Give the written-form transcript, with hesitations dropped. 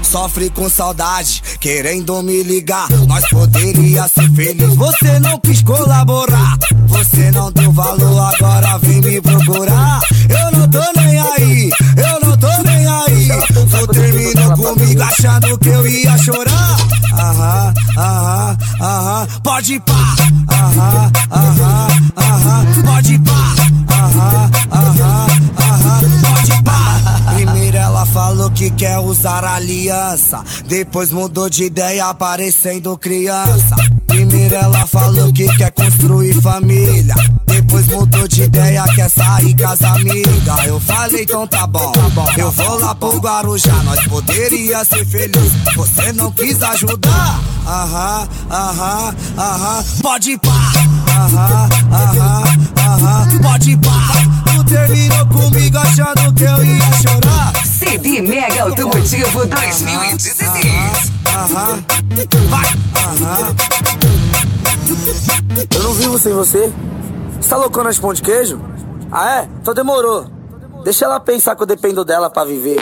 sofre com saudade, querendo me ligar. Nós poderia ser feliz, você não quis colaborar. Você não deu valor, agora vem me procurar. Eu não tô nem aí, eu não tô nem aí. Tu terminou comigo achando que eu ia chorar. Aham, aham, aham, pode pá. Aham, aham, aham, pode pá. Aham, aham, aham, pode pá. Primeiro ela falou que quer usar aliança, depois mudou de ideia parecendo criança. Primeiro ela falou que quer construir família, depois mudou de ideia, quer sair com as amigas. Eu falei, então tá bom, eu vou lá pro Guarujá. Nós poderia ser feliz, você não quis ajudar. Aham, aham, aham, pode pá. Aham, aham, aham, pode pá. Tu terminou comigo achando que eu ia chorar. CD Mega Automotivo 2016. Aham, vai. Aham. Eu não vivo sem você. Você tá loucona de pão de queijo? Ah é? Então demorou. Deixa ela pensar que eu dependo dela pra viver.